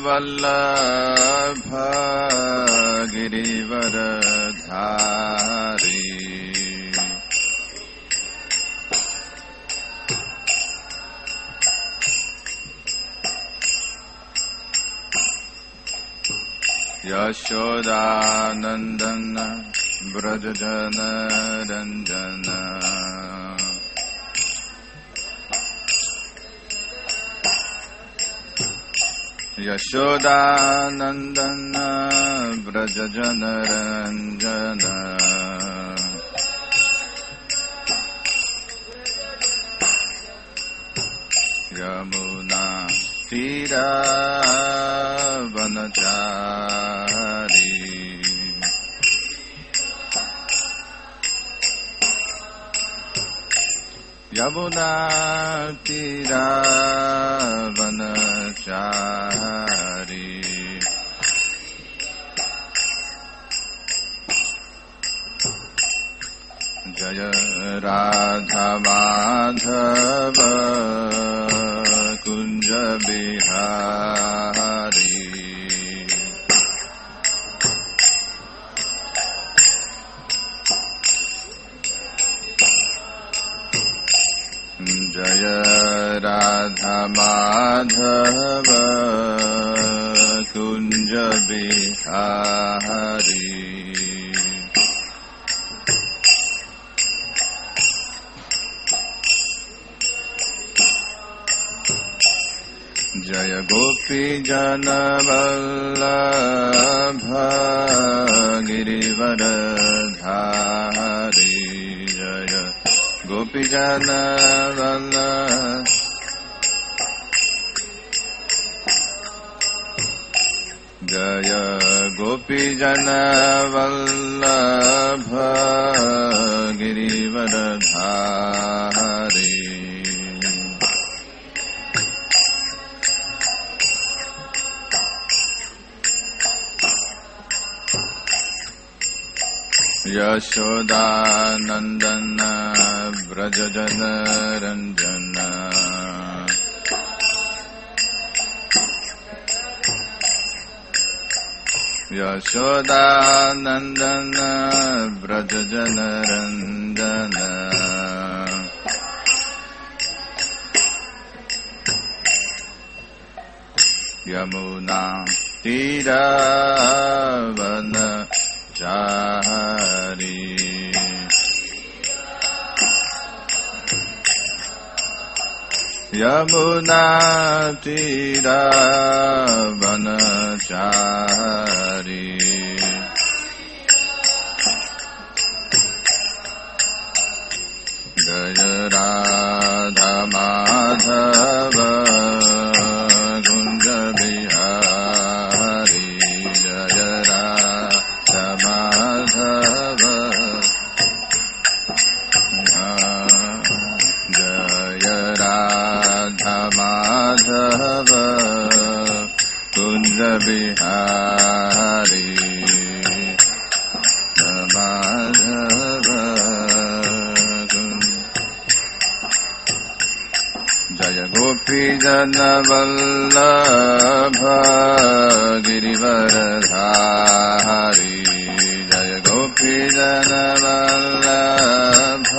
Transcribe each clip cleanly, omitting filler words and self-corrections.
वल्लभ गिरिवरधारी यशोदानंदन ब्रजजन रंजन यशोदानंदन ब्रजजन रंजन यमुना तीरावनचारी यमुना तीरावनचारी जय राधा माधव कुंज बिहारी जय राधा माधव कुंज बिहारी जय गोपी जन वल्लभ गिरिवरधारी जय गोपी जन वल्लभ जय गोपी जन वल्लभ गिरिवरधारी यशोदानंदन ब्रजजन रंजन यशोदानंदन ब्रजजन रंजन यमुना तीरावनचारी यमुना तीरावनचारी जय राधा माधव कुंज बिहारी जय राधा माधव जय राधा माधव कुंज बिहारी माधव जय गोपी जन वल्लभ गिरिवरधारी जय गोपी जन वल्लभ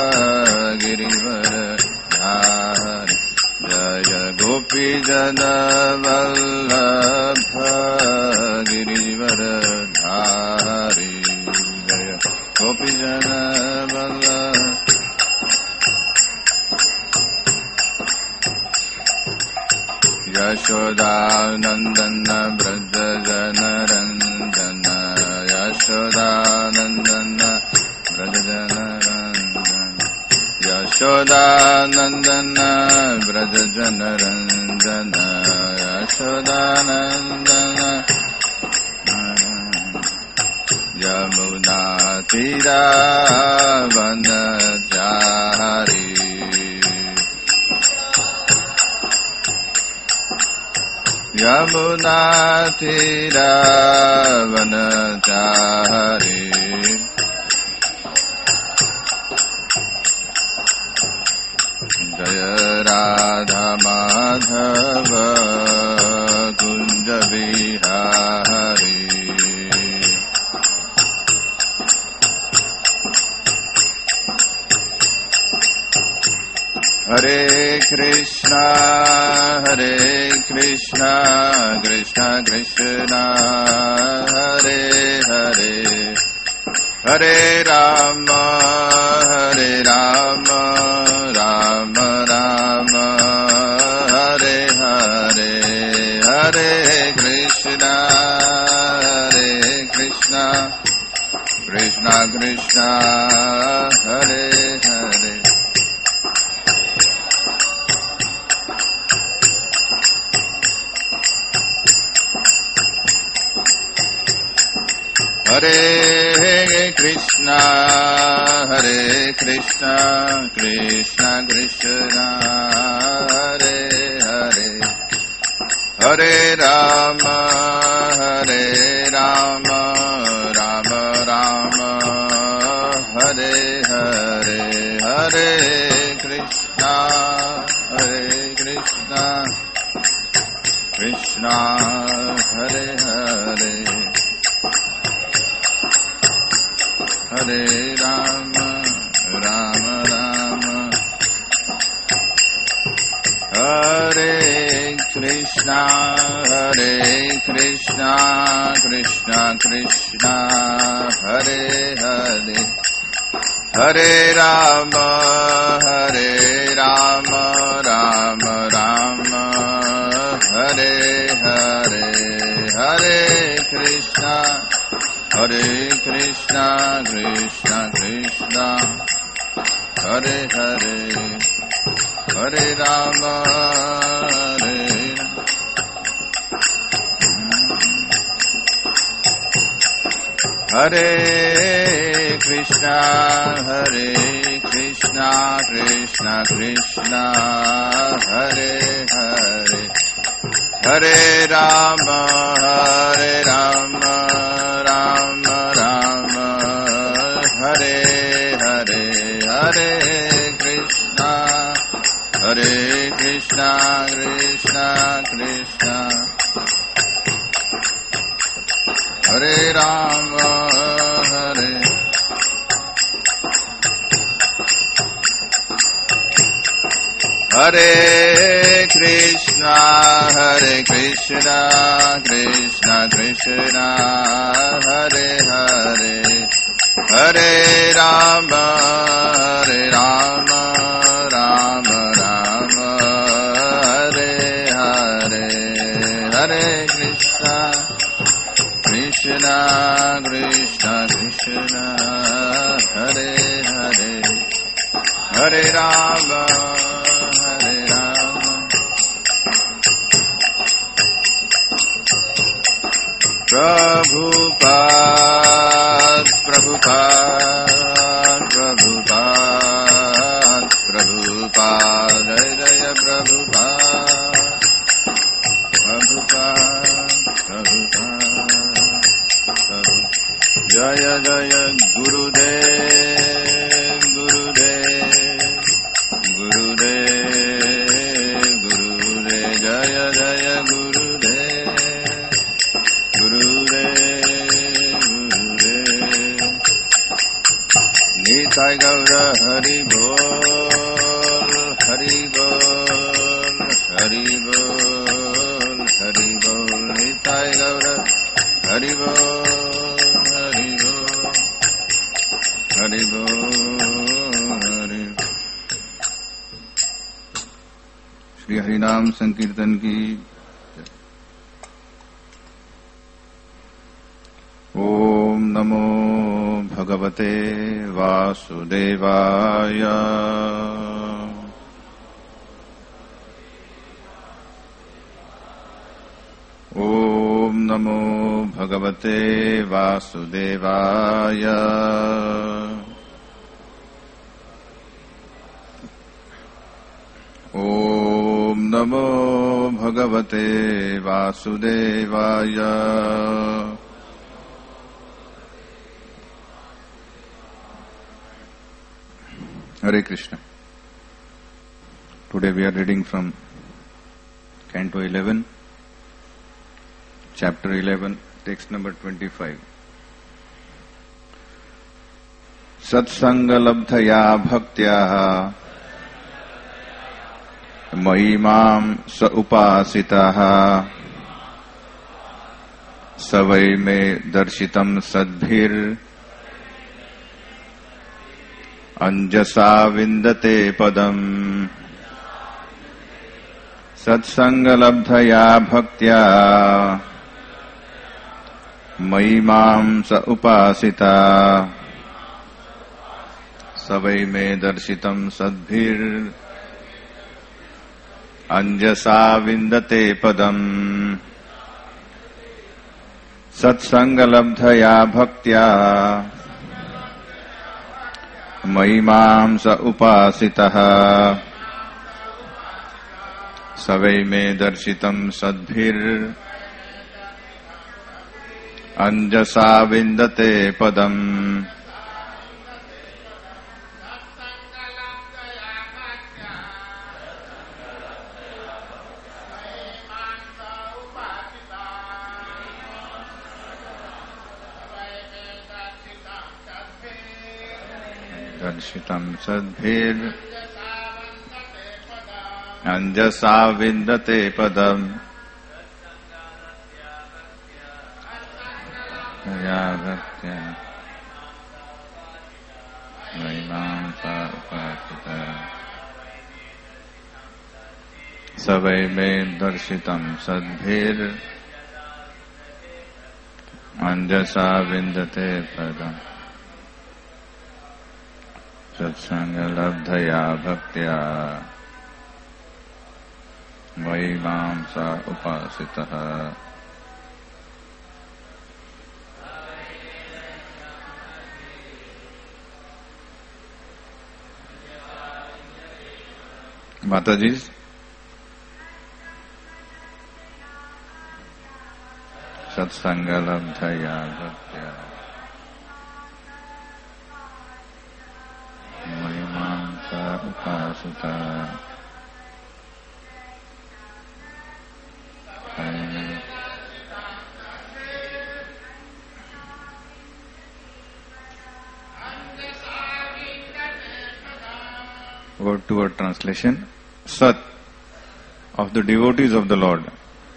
गिरिवरधारी जय गोपी जन वल्लभ गिरिवरधारी जय गोपी जन वल्लभ यशोदानंदन ब्रजजन रंजन यशोदानंदन ब्रजजन रंजन यशोदानंदन ब्रजजन रंजन यशोदानंदन यमुना तीरावनचारी यमुना तीरावनचारी जय राधा माधव कुंज Bihari. Hare Krishna, Krishna Krishna, Hare Hare, Hare Rama, Rama Rama, Hare Hare, Hare Krishna, Krishna Krishna, Hare Hare. Hare Krishna, Krishna Krishna, Hare Hare, Hare Rama, Rama Rama, Hare Hare, Hare Krishna, Krishna Hare Hare, Hare Rama, Rama, Hare Krishna, Krishna Krishna, Hare Hare, Hare Rama, Rama Rama, Hare Hare, Hare Krishna, Krishna Krishna, Hare Hare, Hare Rama, Hare Krishna, Krishna Krishna, Hare Hare, Hare Rama, Rama Rama, Hare Hare, Hare Krishna, Krishna Krishna, Hare Rama, Hare Krishna, Krishna Krishna, Hare Hare, Hare Rama, Rama Rama, Hare Hare, Hare Krishna, Krishna Krishna, Hare Hare, Hare Rama, Prabhupada, Jaya Prabhupada, Jaya Jaya Gurudev, Jaya Jaya Nitai Gaura Hari Bol, Hari Bol, Hari Bol, Hari Bol, Nitai Gaura Hari Bol, Hari Bol, Hari Bol, Hari Bol. Shri हरिनाम संकीर्तन की ओम नमो भगवते वासुदेवाय। ओम नमो भगवते वासुदेवाय। ओम नमो भगवते वासुदेवाय। Hare Krishna. Today we are reading from Canto 11, Chapter 11, text number 25. Satsangalabdhaya bhaktya Mahimam sa upasitaha Savai me darshitam sadbhir Anjasa vindate padam Satsangalabdhaya bhaktya Mahimam sa upasita Savai me darshitam sadbhir Anjasa vindate padam Satsangalabdhaya bhaktya Mahimam sa upasitaha Savai me darshitam sadbhir Anjasa vindate padam Darshitam sadbhir Anjasa vindate padam Yavaktya Mahimam sa upasita Savai me darshitam sadbhir Anjasa vindate padam Satsangalabdhaya bhaktya Mahimam sa upasitaha Mataji's Satsangalabdhaya bhaktya Mahimam sa upasita Word to word translation. Sat, of the devotees of the Lord.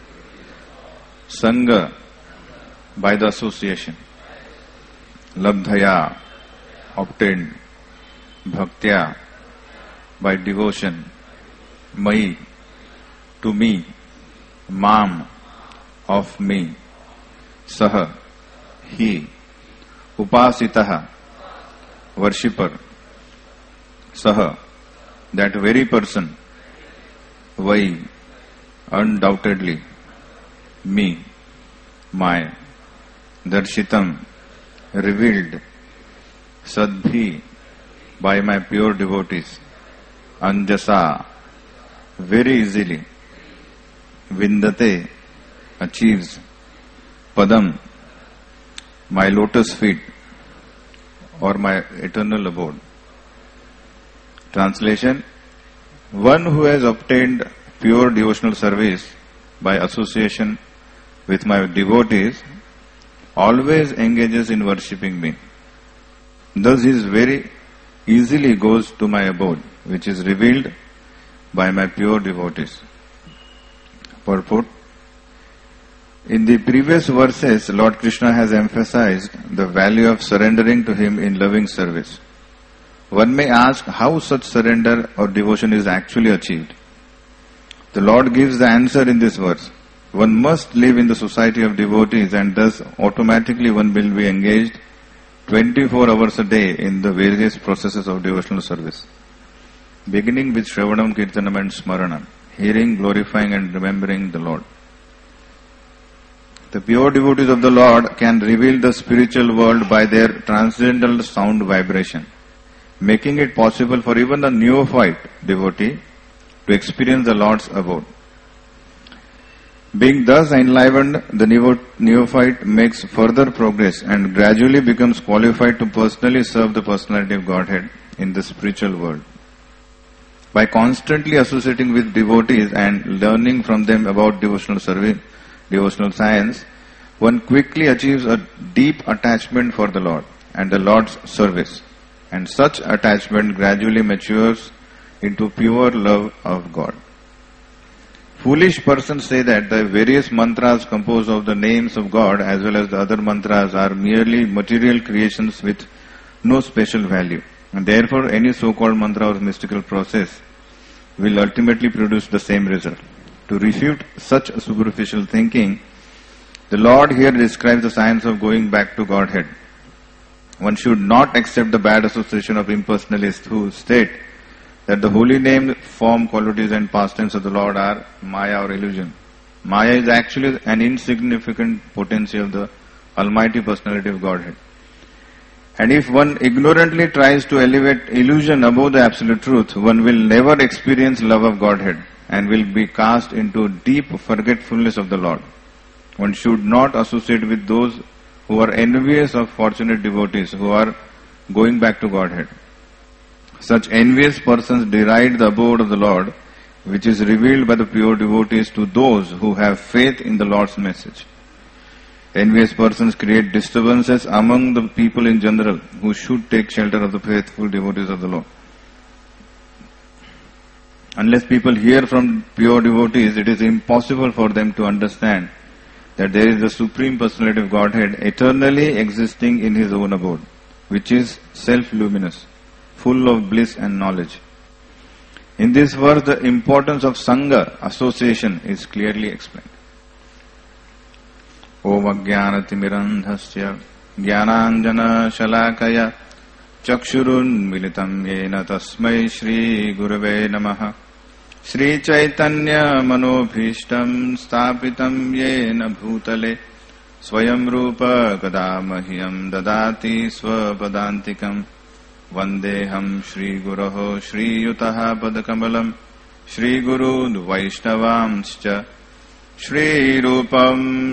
Sangha, by the association. Labdhaya, obtained. Bhaktya, by devotion. Mai, to me. Mam, of me. Saha, he. Upasitaha, worshipper. Saha, that very person. Vai, undoubtedly. Me, my. Darshitam, revealed. Sadbhi, by my pure devotees. Anjasa, very easily. Vindate, achieves. Padam, my lotus feet or my eternal abode. Translation: one who has obtained pure devotional service by association with my devotees always engages in worshipping me. Thus he very easily goes to my abode, which is revealed by my pure devotees. Purport: in the previous verses, Lord Krishna has emphasized the value of surrendering to Him in loving service. One may ask how such surrender or devotion is actually achieved. The Lord gives the answer in this verse. One must live in the society of devotees, and thus automatically one will be engaged 24 hours a day in the various processes of devotional service. Beginning with Shravanam, Kirtanam and Smaranam, hearing, glorifying and remembering the Lord. The pure devotees of the Lord can reveal the spiritual world by their transcendental sound vibration, making it possible for even a neophyte devotee to experience the Lord's abode. Being thus enlivened, the neophyte makes further progress and gradually becomes qualified to personally serve the personality of Godhead in the spiritual world. By constantly associating with devotees and learning from them about devotional service, devotional science, one quickly achieves a deep attachment for the Lord and the Lord's service. And such attachment gradually matures into pure love of God. Foolish persons say that the various mantras composed of the names of God as well as the other mantras are merely material creations with no special value. And therefore any so-called mantra or mystical process will ultimately produce the same result. To refute such superficial thinking, the Lord here describes the science of going back to Godhead. One should not accept the bad association of impersonalists who state that the holy name, form, qualities and pastimes of the Lord are Maya or illusion. Maya is actually an insignificant potency of the Almighty Personality of Godhead. And if one ignorantly tries to elevate illusion above the absolute truth, one will never experience love of Godhead and will be cast into deep forgetfulness of the Lord. One should not associate with those who are envious of fortunate devotees who are going back to Godhead. Such envious persons deride the abode of the Lord, which is revealed by the pure devotees to those who have faith in the Lord's message. Envious persons create disturbances among the people in general who should take shelter of the faithful devotees of the Lord. Unless people hear from pure devotees, it is impossible for them to understand that there is the Supreme Personality of Godhead eternally existing in His own abode, which is self-luminous, full of bliss and knowledge. In this verse, the importance of Sangha, association, is clearly explained. Om Ajnanatimirandhasya Jnananjana Shalakaya Chakshurun Militam Yena Tasmai Shri Gurave Namaha Shri Chaitanya Manobhishtam Stapitam Yena Bhutale Swayam Rupa Kadamahyam Dadati Swapadantikam Vandeham Shri Guraho Shri Yutaha Padakamalam Shri Guru Vaishnavamscha Shri Rupam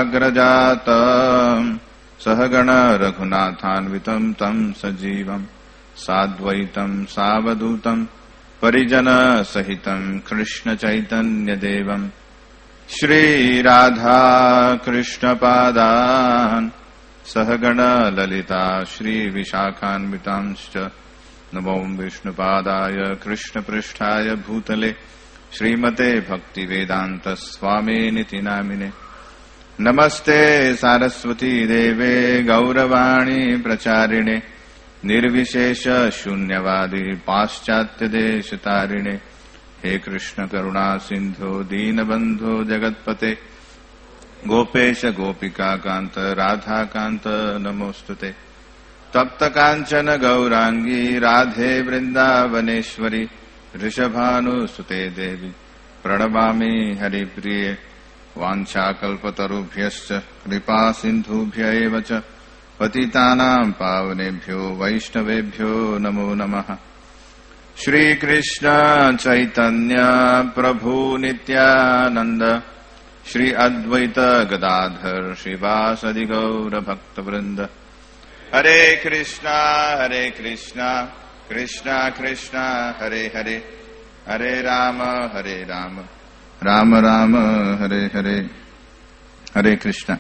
Sagrajatam Sahagana Raghunathanvitam Tam Sajivam Sadvaitam Savadutam Parijana Sahitam Krishna Chaitanya Devam Shri Radha Krishna Padan Sahagana Lalita Shri Vishakhanvitamscha Namo Vishnu Padaya Krishna Pristhaya Bhutale Srimate Bhakti Vedanta Swami Niti Namine Namaste Saraswati Deve Gauravani Pracharine Nirvishesha Shunyavadi Paschatya Deshatarine He Krishna Karuna Sindhu Deenabandhu Jagatpate Gopesha Gopika Kanta Radha Kanta Namostute Tapta Kanchana Gaurangi Radhe Vrindavaneshwari Rishabhanu Sute Devi Pranamami Hari Priye Vancha Kalpatarubhyascha Kripa Sindhubhya Evacha Patitanam Pavanebhyo Vaishnavebhyo Namo Namaha Shri Krishna Chaitanya Prabhu Nityananda Shri Advaita Gadadhar Shivasadi Gaura Bhakta Vrinda Hare Krishna Krishna Krishna Hare Hare Hare Rama Rama Rama Hare Hare Hare Krishna.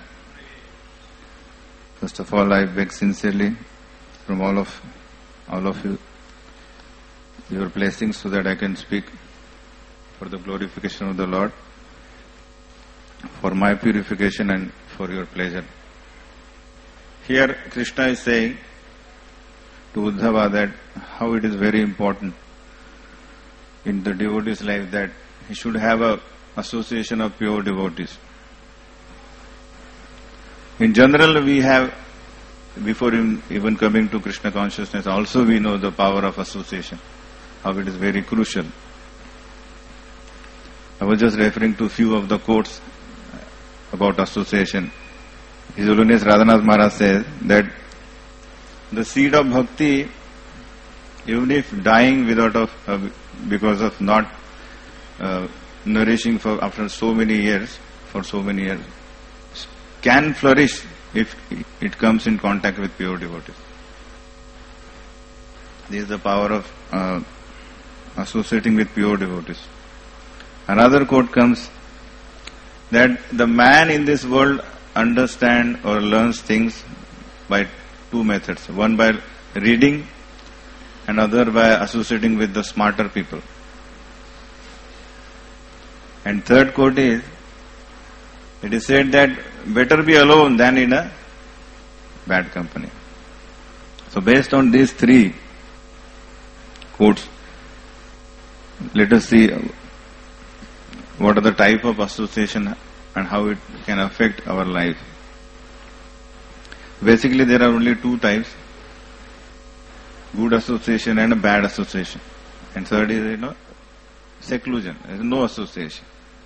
First of all, I beg sincerely from all of you your blessings so that I can speak for the glorification of the Lord, for my purification and for your pleasure. Here Krishna is saying to Uddhava that how it is very important in the devotee's life that he should have a association of pure devotees. In general, we have, before even coming to Krishna consciousness, also we know the power of association, how it is very crucial. I was just referring to few of the quotes about association. His Holiness Radhanath Maharaj says that the seed of bhakti, even if dying because of not nourishing after so many years, can flourish if it comes in contact with pure devotees. This is the power of associating with pure devotees. Another quote comes, that the man in this world understands or learns things by two methods. One by reading and other by associating with the smarter people. And third quote is, it is said that better be alone than in a bad company. So based on these three quotes, let us see what are the type of association and how it can affect our life. Basically there are only two types, good association and a bad association. And third is, seclusion, there is no association.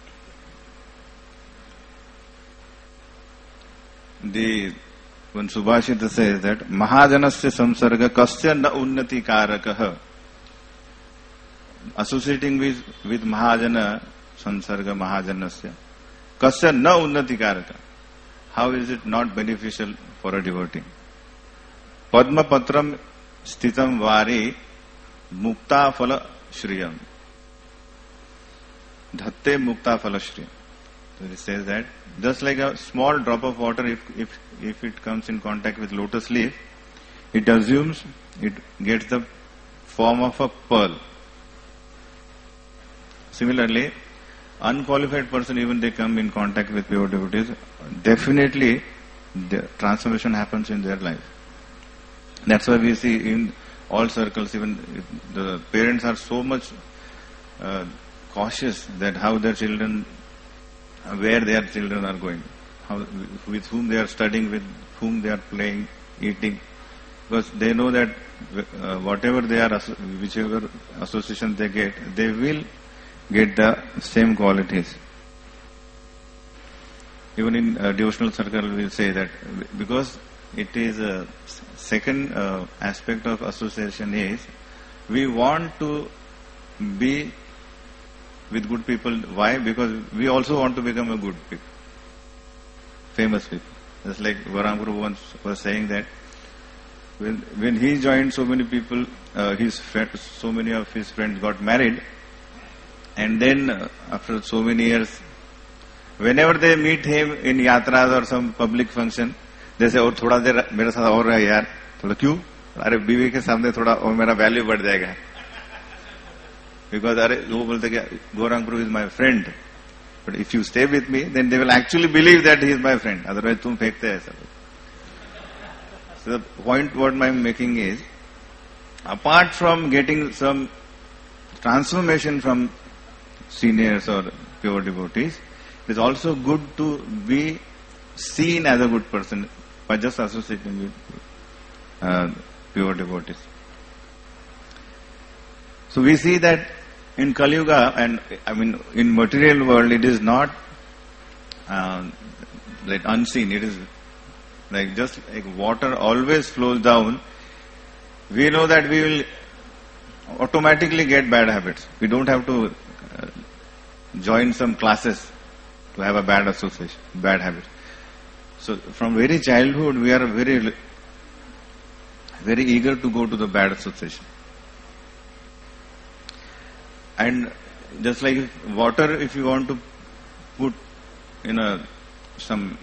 When Subhashita says that Mahajanasya samsarga kasya na unnati karakah, associating with Mahajana, samsarga Mahajanasya, kasya na unnati karaka, how is it not beneficial for a devotee? Padma patram sthitam vari mukta phala shriyam, dhatte mukta phala shriyam. So it says that just like a small drop of water, if it comes in contact with lotus leaf, it assumes it gets the form of a pearl. Similarly, unqualified person, even they come in contact with pure devotees, definitely the transformation happens in their life. That's why we see in all circles, even the parents are so much cautious that how their children, where their children are going, with whom they are studying, with whom they are playing, eating, because they know that whatever they are, whichever association they get, they will get the same qualities. Even in devotional circle we will say that, because it is a second aspect of association is, we want to be with good people. Why? Because we also want to become a good people, famous people. Just like Gauranga Prabhu once was saying that when he joined, so many people, so many of his friends got married, and then after so many years, whenever they meet him in yatras or some public function, they say, "और थोड़ा देर मेरे साथ और रह यार, थोड़ा क्यों? अरे बीवी के सामने थोड़ा और मेरा वैल्यू बढ़ जाएगा." Because वो बोलते कि Gauranga Prabhu is my friend, but if you stay with me, then they will actually believe that he is my friend. Otherwise, तुम फेंकते हैं सब. So the point what I am making is, apart from getting some transformation from seniors or pure devotees, it is also good to be seen as a good person by just associating with pure devotees. So we see that in Kali Yuga, and I mean in material world, it is not like unseen. It is like just like water always flows down. We know that we will automatically get bad habits. We don't have to join some classes to have a bad association, bad habit. So from very childhood, we are very, very eager to go to the bad association. And just like water, if you want to put in some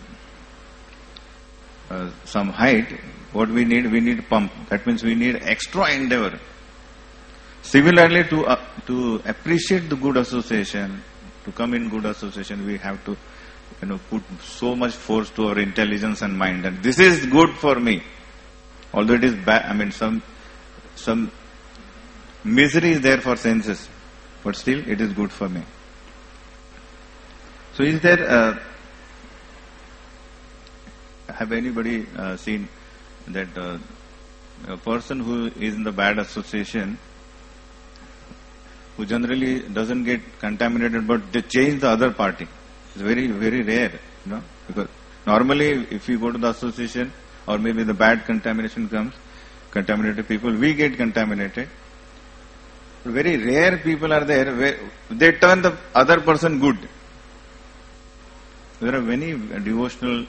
height, what we need pump. That means we need extra endeavor. Similarly, to appreciate the good association, to come in good association, we have to put so much force to our intelligence and mind. And this is good for me, although it is bad. I mean, some misery is there for senses, but still it is good for me. So is there, have anybody seen that a person who is in the bad association, who generally doesn't get contaminated, but they change the other party? It's very, very rare, because normally if you go to the association, or maybe the bad contamination comes, contaminated people, we get contaminated. Very rare people are there where they turn the other person good. There are many devotional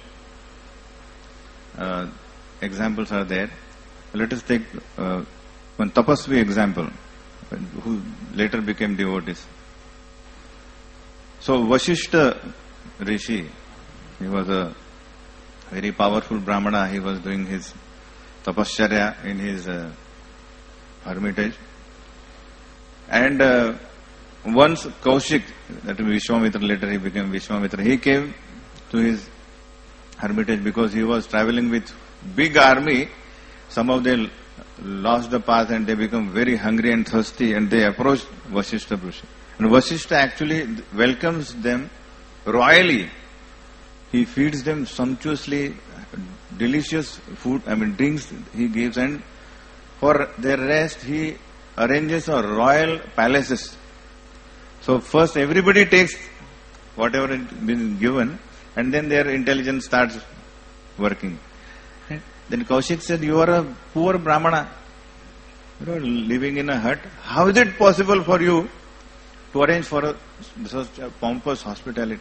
examples are there. Let us take one Tapasvi example, who later became devotees. So Vashishta rishi. He was a very powerful Brahmana. He was doing his tapasya in his hermitage. And once Kaushik, that Vishwamitra, later he became Vishwamitra, he came to his hermitage because he was traveling with big army. Some of them lost the path and they become very hungry and thirsty, and they approached Vasishtha Rishi. And Vasishtha actually welcomes them royally. He feeds them sumptuously, delicious food, drinks he gives, and for their rest he arranges a royal palaces. So first everybody takes whatever has been given, and then their intelligence starts working. Then Kaushik said, "You are a poor Brahmana, living in a hut. How is it possible for you to arrange for such a pompous hospitality?"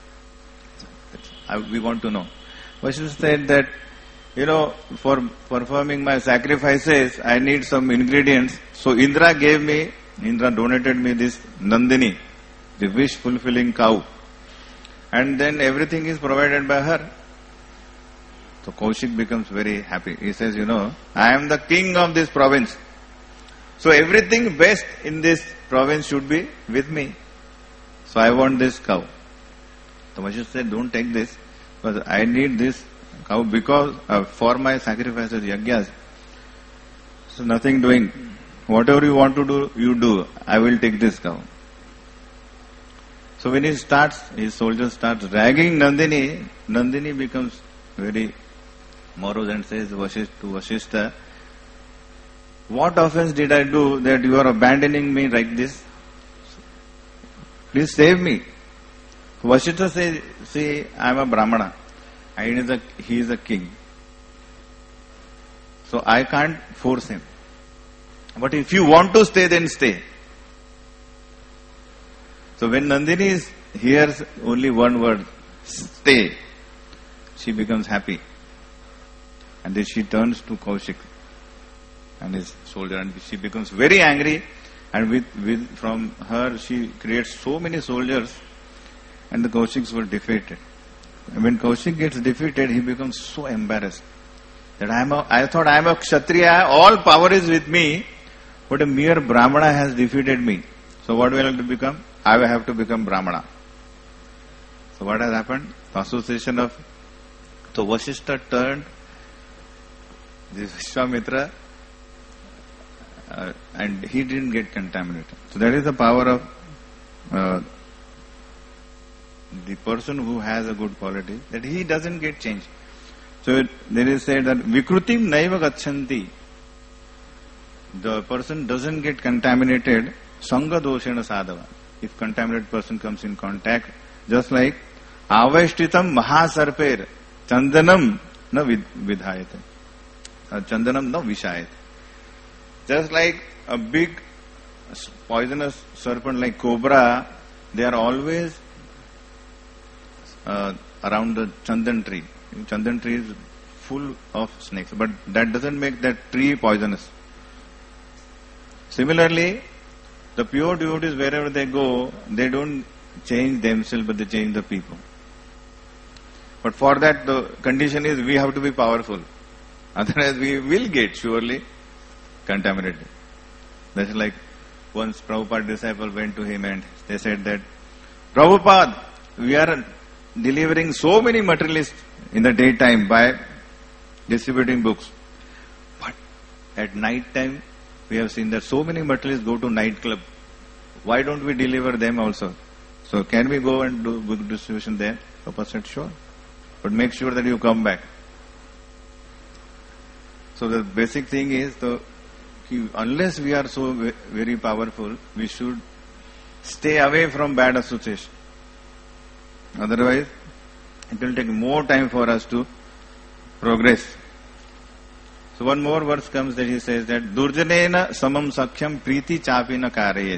We want to know. Vasishtha said that, for performing my sacrifices, I need some ingredients. So Indra donated me this Nandini, the wish fulfilling cow. And then everything is provided by her. So Kaushik becomes very happy. He says, I am the king of this province. So everything best in this province should be with me. So I want this cow. So Vasishtha said, don't take this, because I need this cow because for my sacrifices, yagyas. So nothing doing. Whatever you want to do, you do. I will take this cow. So when his soldiers start dragging Nandini, Nandini becomes very morose and says to Vasishtha, what offense did I do that you are abandoning me like this? Please save me. Vasishtha says, see, I am a Brahmana. He is a king. So I can't force him. But if you want to stay, then stay. So when Nandini hears only one word, stay, she becomes happy. And then she turns to Kaushik and his soldier, and she becomes very angry, and from her she creates so many soldiers, and the Kaushiks were defeated. And when Kaushik gets defeated, he becomes so embarrassed that I thought I am a Kshatriya, all power is with me, but a mere Brahmana has defeated me. So what will I have to become? I will have to become Brahmana. So what has happened? The association of... So Vasishtha turned this Vishwamitra and he didn't get contaminated. So that is the power of the person who has a good quality, that he doesn't get changed. So there is said that Vikrutim naiva gachanti. The person doesn't get contaminated. Sangha doshena sadhava. If contaminated person comes in contact, just like Avaishtitam mahasarper chandanam na vidhayate. Chandanam na vishayate. Just like a big poisonous serpent like cobra, they are always around the chandan tree. Chandan tree is full of snakes, but that doesn't make that tree poisonous. Similarly, the pure devotees, wherever they go, they don't change themselves, but they change the people. But for that, the condition is we have to be powerful. Otherwise, we will get surely contaminated. That's like once Prabhupada disciple went to him and they said that, Prabhupada, we are delivering so many materialists in the daytime by distributing books. But at night time, we have seen that so many materialists go to nightclub. Why don't we deliver them also? So can we go and do book distribution there? Prabhupada said, sure. But make sure that you come back. So the basic thing is, unless we are so very powerful, we should stay away from bad association. Otherwise, it will take more time for us to progress. So one more verse comes that he says that Durjanena samam sakhyam priti chapina karayet.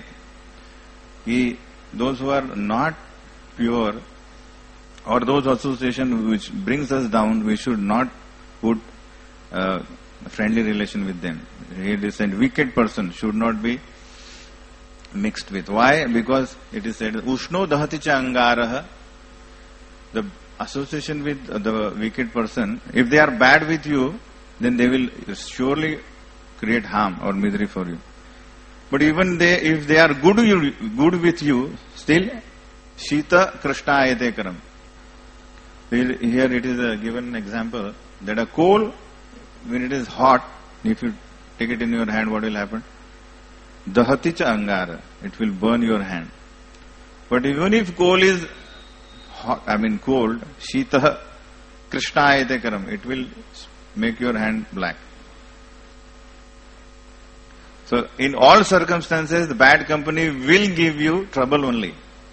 Those who are not pure or those association which brings us down, we should not put a friendly relation with them. It is said wicked person should not be mixed with. Why? Because it is said Ushno dahati cha angaraha the association with the wicked person, if they are bad with you, then they will surely create harm or misery for you. But even if they are good with you, still, Shita Krishna Ayate Karam. Here it is a given example that a coal, when it is hot, if you take it in your hand, what will happen? Dahati cha angara. It will burn your hand. But even if coal is hot, cold, Shita Krishna Ayate Karam, it will make your hand black. So in all circumstances, the bad company will give you trouble only.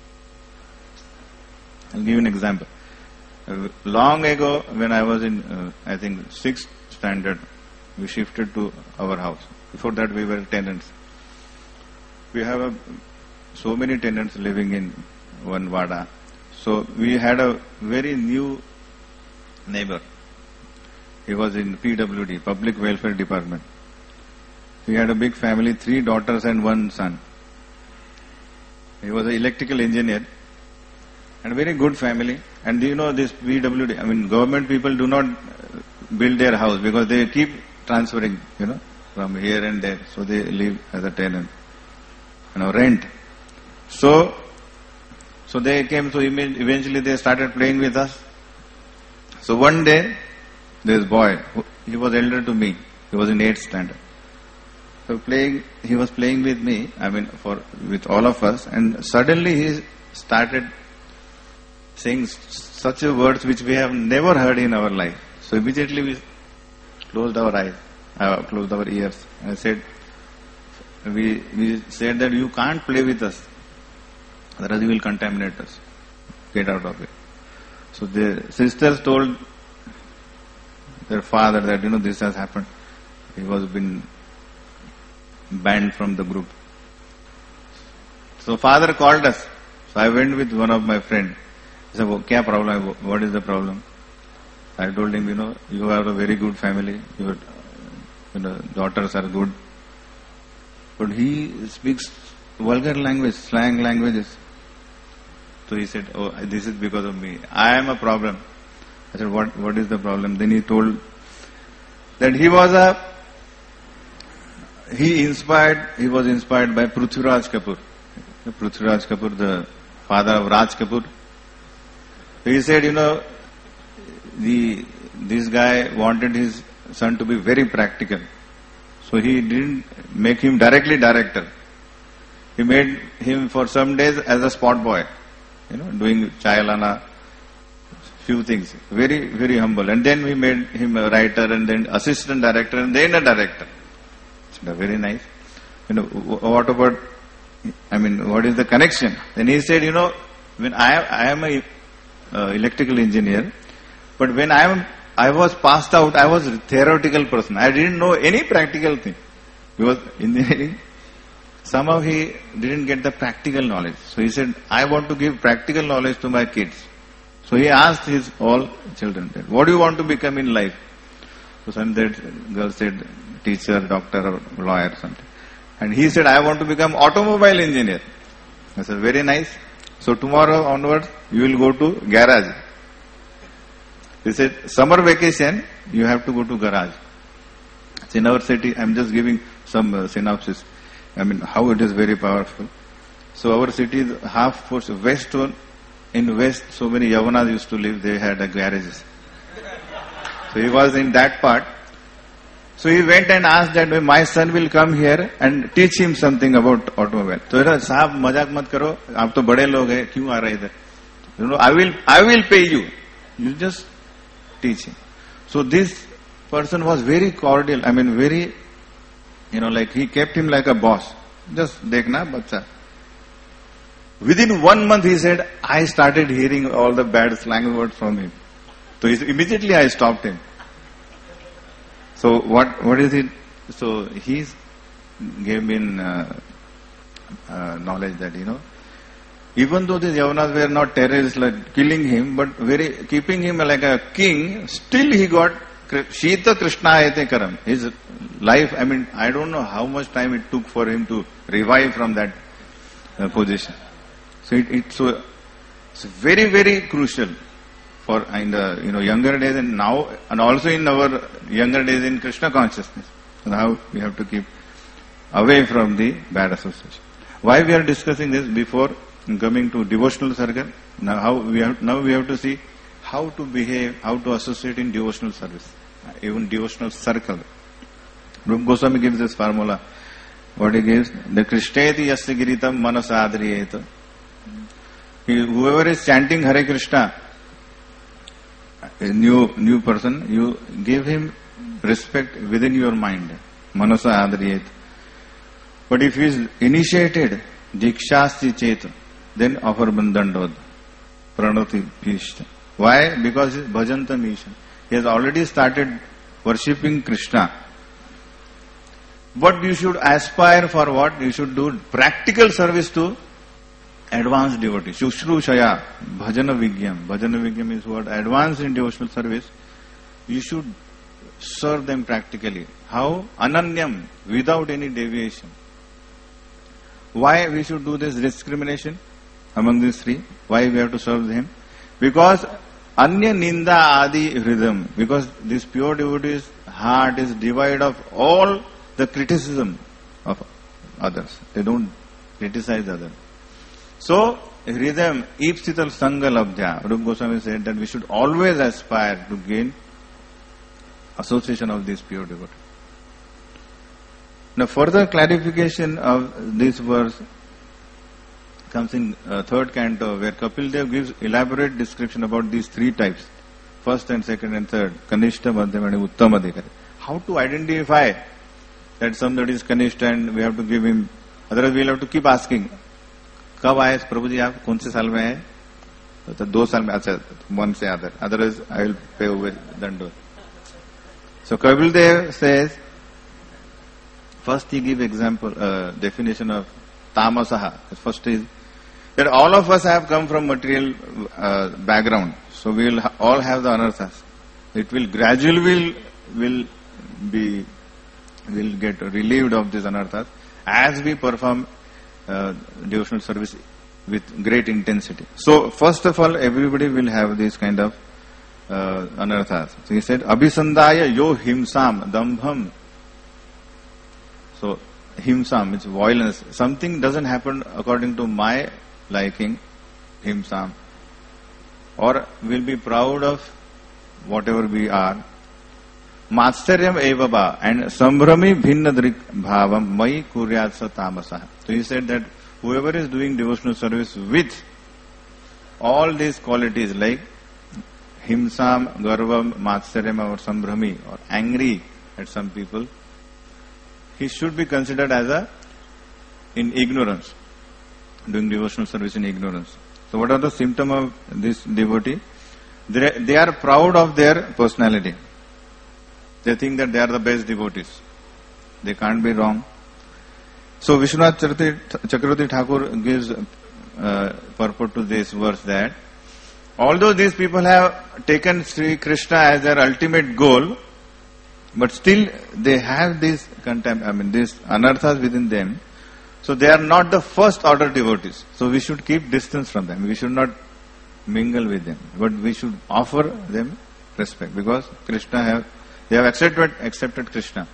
I'll give you an example. Long ago, when I was in, 6th standard, we shifted to our house. Before that, we were tenants. We have so many tenants living in one wada. So we had a very new neighbor. He was in PWD, Public Welfare Department. He had a big family, 3 daughters and 1 son. He was an electrical engineer and very good family. And this PWD, government people do not build their house because they keep transferring, from here and there. So they live as a tenant, rent. So they came, so eventually they started playing with us. So one day, this boy, he was elder to me. He was in 8th standard. So he was playing with me, with all of us, and suddenly he started saying such a words which we have never heard in our life. So immediately we closed our eyes, closed our ears. And I said, we said that you can't play with us, otherwise you will contaminate us. Get out of it. So the sisters told their father that, this has happened. He was been banned from the group. So father called us. So I went with one of my friends. He said, "Kya problem? What is the problem?" I told him, you have a very good family. Your daughters are good. But he speaks vulgar language, slang languages. So he said, "Oh, this is because of me. I am a problem." I said, what is the problem? Then he told that he was inspired by Prithviraj Kapoor. Prithviraj Kapoor, the father of Raj Kapoor. He said, this guy wanted his son to be very practical. So he didn't make him directly director. He made him for some days as a spot boy, doing chayalana, few things. Very, very humble. And then we made him a writer and then assistant director and then a director. It's very nice. What about, what is the connection? Then he said, when I am a electrical engineer, but when I was passed out, I was a theoretical person. I didn't know any practical thing. Because engineering, somehow he didn't get the practical knowledge. So he said, I want to give practical knowledge to my kids. So he asked his all children, what do you want to become in life? So some girl said, teacher, doctor, or lawyer, something. And he said, I want to become automobile engineer. I said, very nice. So tomorrow onwards, you will go to garage. He said, summer vacation, you have to go to garage. It's in our city, I'm just giving some synopsis. How it is very powerful. So our city is half for west zone. In west, so many Yavanas used to live, they had garages. So he was in that part. So he went and asked that my son will come here and teach him something about automobile. So he said, "Saab, mazak mat karo. Aap to bade log hai. Kyun aa rahe idhar? I will pay you. You just teach him." So this person was very cordial. Very, he kept him like a boss. Just dekhna, bacha. Within 1 month, he said, I started hearing all the bad slang words from him. So immediately I stopped him. So what is it? So he gave me knowledge that, even though these Yavanas were not terrorists like killing him, but keeping him like a king, still he got Shita Krishna Ayate Karam. His life, I don't know how much time it took for him to revive from that position. So it's very, very crucial. for in the younger days and now, and also in our younger days in Krishna consciousness. Now we have to keep away from the bad association. Why we are discussing this before coming to devotional circle? Now we have to see how to behave, how to associate in devotional service, even devotional circle. Rupa Goswami gives this formula. What he gives? The Krishneti yasya giritam manasadriyeta. Whoever is chanting Hare Krishna, a new person, you give him respect within your mind. Manasa adriyeta. But if he is initiated, dikshasti chet, then offer bandandod, pranati pishta. Why? Because he is bhajanta mission. He has already started worshipping Krishna. But you should aspire for what? You should do practical service to advanced devotees. Shushrushaya, bhajana vigyam. Bhajana vigyam is what? Advanced in devotional service. You should serve them practically. How? Ananyam, without any deviation. Why we should do this discrimination among these three? Why we have to serve them? Because anya ninda adi hridam. Because this pure devotee's heart is devoid of all the criticism of others. They don't criticize others. So, hridam ipsital sanga labdhya. Rupa Goswami said that we should always aspire to gain association of this pure devotee. Now, further clarification of this verse comes in third canto, where Kapil Dev gives elaborate description about these three types, first and second and third, Kanishta, Madhyama and Uttama Adhikari. How to identify that somebody is Kanishta and we have to give him, otherwise we will have to keep asking, कब आए प्रभु जी आप कौन से साल में आए? तो 2 साल में. अच्छा, one से other, otherwise I will pay away dando. So Kapil Dev says, first he gives example, definition of tamasaha. First is that all of us have come from material background, so we will all have the anarthas. It will gradually will get relieved of these anarthas as we perform devotional service with great intensity. So first of all, everybody will have this kind of anarthas. So he said, Abhisandaya yo himsam dambham. So himsam, it's violence. Something doesn't happen according to my liking, himsam. Or we'll be proud of whatever we are. Matsaryam evaba and sambhrami bhinnadrik bhavam mai kuryatsa tamasa. So he said that whoever is doing devotional service with all these qualities like himsam, garvam, matsaryam or sambhrami or angry at some people, he should be considered as in ignorance, doing devotional service in ignorance. So what are the symptoms of this devotee? They are proud of their personality. They think that they are the best devotees. They can't be wrong. So Vishwanath Chakravarti Thakur gives purport to this verse that although these people have taken Sri Krishna as their ultimate goal, but still they have this contempt, these anarthas within them. So they are not the first order devotees. So we should keep distance from them. We should not mingle with them. But we should offer them respect because they have accepted Krishna.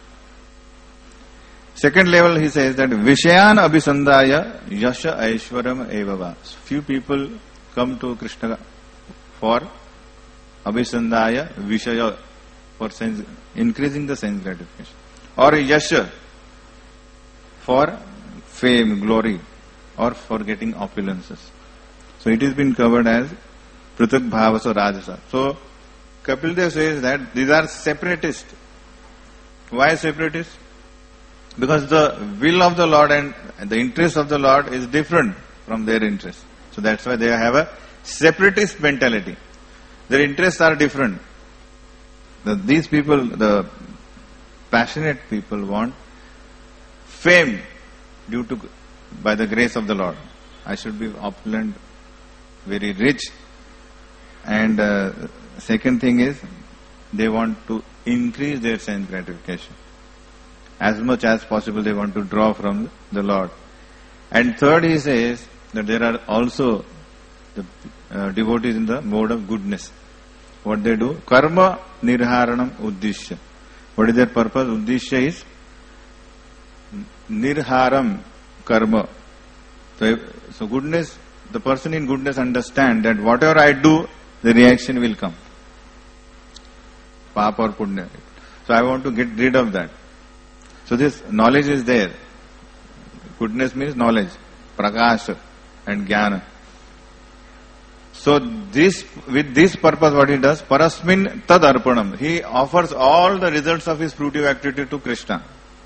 Second level, he says that Vishayan Abhisandaya Yasha Aishwaram Evava. Few people come to Krishna for Abhisandaya Vishaya, for sense, increasing the sense gratification. Or Yasha, for fame, glory, or for getting opulences. So it has been covered as Pruthak Bhavas or Rajasa. So Kapil Dev says that these are separatists. Why separatists? Because the will of the Lord and the interest of the Lord is different from their interest. So that's why they have a separatist mentality. Their interests are different. These people, the passionate people, want fame by the grace of the Lord. I should be opulent, very rich. And second thing is, they want to increase their sense gratification. As much as possible they want to draw from the Lord. And third, he says that there are also the devotees in the mode of goodness. what they do? Karma nirharanam uddishya. What is their purpose? Uddishya is nirharam karma. So goodness, the person in goodness understand that whatever I do, the reaction will come. Papa or punya. So I want to get rid of that. So this knowledge is there. Goodness means knowledge, prakasha and jnana. So this, with this purpose, what he does, parasmin tad arpanam. He offers all the results of his fruitive activity to Krishna.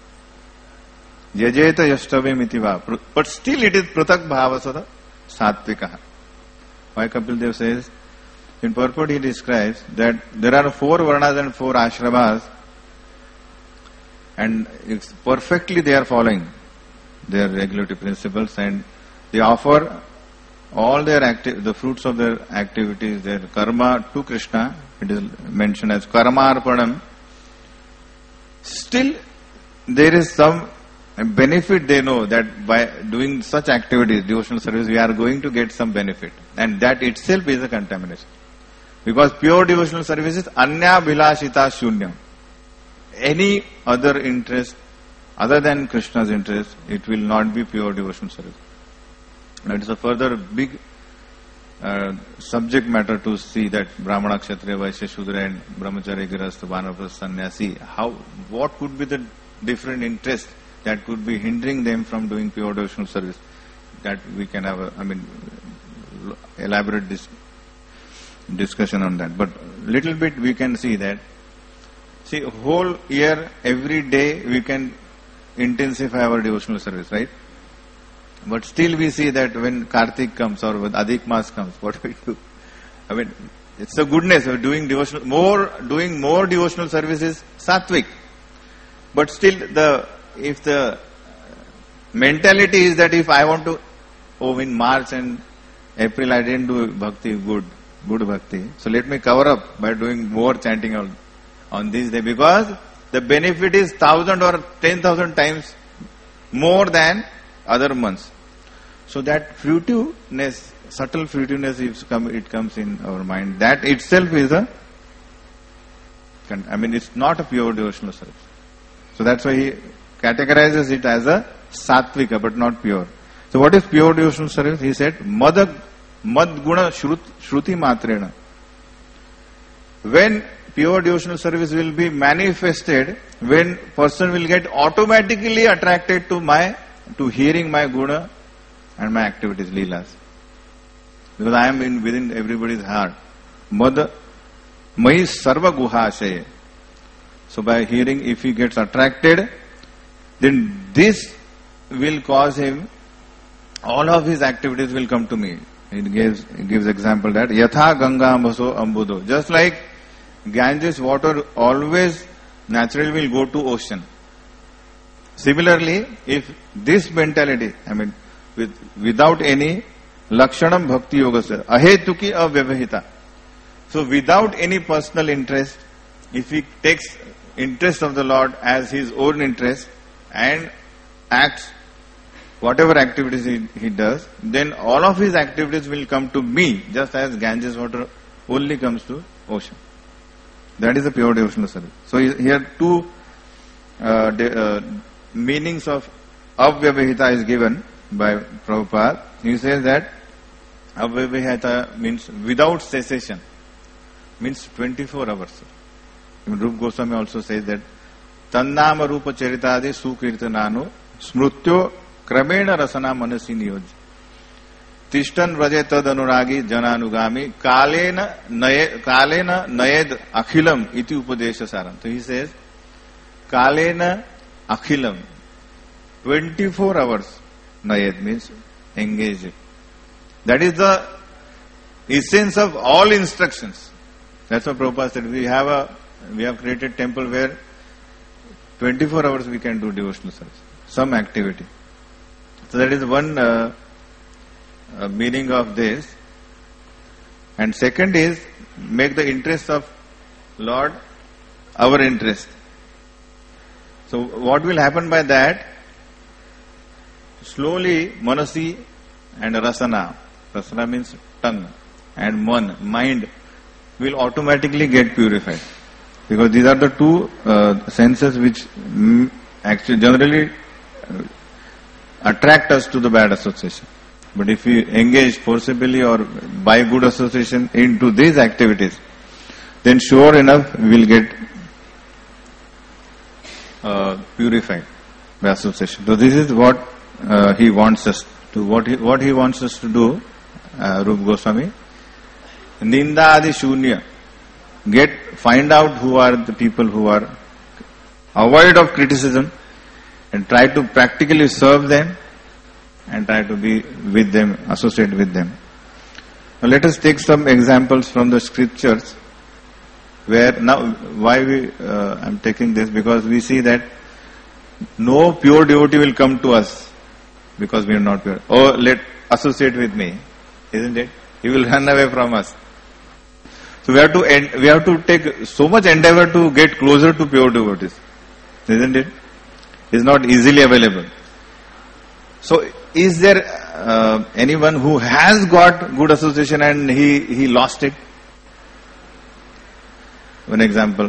Yajeta yashtavim itiva. But still it is pratak bhavasada sattvikaha. Why Kapil Dev says, in purport he describes that there are 4 varnas and 4 ashramas, and it's perfectly they are following their regulatory principles, and they offer all their the fruits of their activities, their karma to Krishna. It is mentioned as karmarpanam. Still there is some benefit they know that by doing such activities, devotional service, we are going to get some benefit, and that itself is a contamination. Because pure devotional service is anya bilashita shunyam. Any other interest other than Krishna's interest, it will not be pure devotional service. Now it is a further big subject matter to see that Brahmana, Kshatriya, Vaishya, Shudra and Brahmachari, Girastha, Vanaprastha, Sannyasi, what could be the different interests that could be hindering them from doing pure devotional service? That we can have elaborate discussion on that. But little bit we can see that, whole year, every day we can intensify our devotional service, right? But still we see that when Kartik comes or when Adhik Mas comes, what we do? It's a goodness of doing more devotional services, sattvic. But still if the mentality is that if I want to, in March and April I didn't do bhakti, good bhakti, so let me cover up by doing more chanting on this day, because the benefit is 1,000 or 10,000 times more than other months. So that fruitiveness, subtle fruitiveness, it comes in our mind. That itself is it's not a pure devotional service. So that's why he categorizes it as a sattvika, but not pure. So what is pure devotional service? He said, mad guna shruti matrena. When pure devotional service will be manifested, when person will get automatically attracted to hearing my guna and my activities, leelas. Because I am within everybody's heart. Mad mai sarva guhashaye. So by hearing, if he gets attracted, then this will cause him, all of his activities will come to me. He gives example that yatha ganga ambaso ambudo. Just like Ganges water always naturally will go to ocean. Similarly, if this mentality, without any lakshanam bhakti yoga, ahetuki avyavahita. So without any personal interest, if he takes interest of the Lord as his own interest and acts whatever activities he does, then all of his activities will come to me, just as Ganges water only comes to ocean. That is a pure devotional service. So here 2 meanings of avyavahita is given by Prabhupada. He says that avyavahita means without cessation, means 24 hours. Rupa Goswami also says that tannama rupa charitadi sukirtanano smrutyo kramena rasana manasi niyoj tishtan vraje tad anuragi jananugami kalena nayed akhilam iti upadesha saram. So he says kalena akhilam, 24 hours. Nayed means engage. That is the essence of all instructions. That's what Prabhupada said. We have created temple where 24 hours we can do devotional service, some activity. So that is one meaning of this. And second is, make the interest of Lord our interest. So what will happen by that? Slowly manasi and rasana means tongue, and mind will automatically get purified. Because these are the two senses which actually generally attract us to the bad association. But if we engage forcibly or by good association into these activities, then sure enough we will get purified by association. So this is what he wants us to, what he wants us to do, Rupa Goswami. Ninda adi shunya. Find out who are the people who are avoid of criticism and try to practically serve them and try to be with them, associate with them. Now let us take some examples from the scriptures where now, why I am taking this, because we see that no pure devotee will come to us because we are not pure. Oh, associate with me, isn't it? He will run away from us. So we have to take so much endeavor to get closer to pure devotees, isn't it? It's not easily available. So is there anyone who has got good association and he lost it? One example,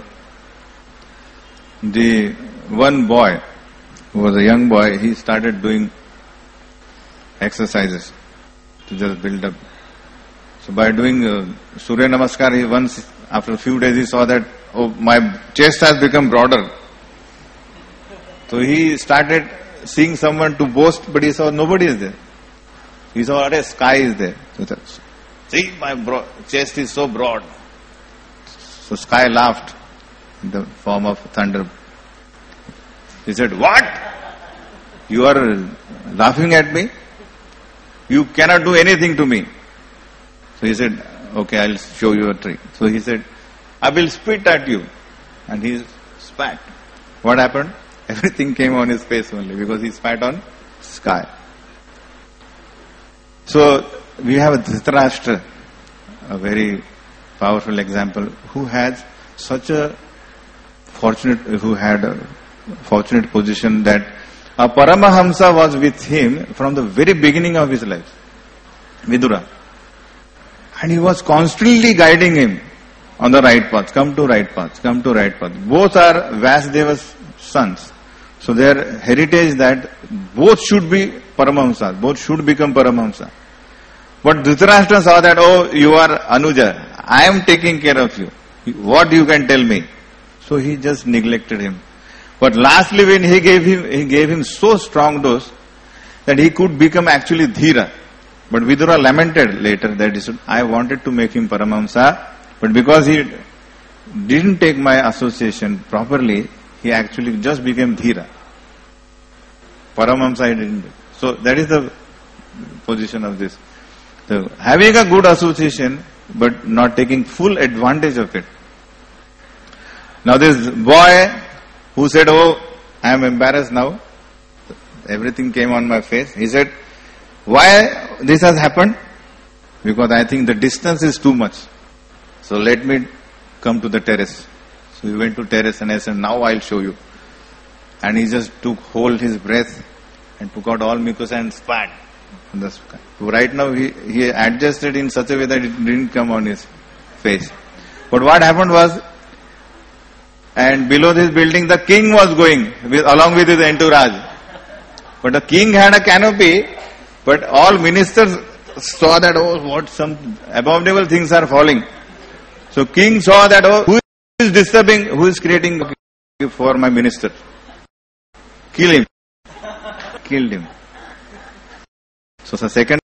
the one boy who was a young boy, he started doing exercises to just build up. So by doing Surya Namaskar, he once, after a few days, he saw that, oh, my chest has become broader. So he started seeing someone to boast, but he saw nobody is there. He saw a sky is there. So he said, see, my chest is so broad. So sky laughed in the form of thunder. He said, what? You are laughing at me? You cannot do anything to me. So he said, okay, I'll show you a trick. So he said, I will spit at you. And he spat. What happened? Everything came on his face only because he spat on sky. So we have a Dhritarashtra, a very powerful example, who had a fortunate position that a Paramahamsa was with him from the very beginning of his life, Vidura. And he was constantly guiding him on the right path, come to right path, come to right path. Both are Vasudeva's sons. So their heritage that both should be Paramahamsa, both should become Paramahamsa. But Dhritarashtra saw that, oh, you are Anuja, I am taking care of you. What you can tell me? So he just neglected him. But lastly when he gave him so strong dose that he could become actually Dhira. But Vidura lamented later that he said, I wanted to make him Paramahamsa, but because he didn't take my association properly, he actually just became Dhira. Paramahamsa he didn't do. So that is the position of this. So having a good association but not taking full advantage of it. Now this boy who said, oh, I am embarrassed now, everything came on my face. He said, why this has happened? Because I think the distance is too much. So let me come to the terrace. So he went to terrace and I said, now I'll show you. And he just hold his breath and took out all mucus and spat on the sky. So right now he adjusted in such a way that it didn't come on his face. But what happened was, and below this building the king was going along with his entourage. But the king had a canopy, but all ministers saw that, oh, what some abominable things are falling. So king saw that, oh, who is disturbing, who is creating for my minister? Kill him. Killed him. So the second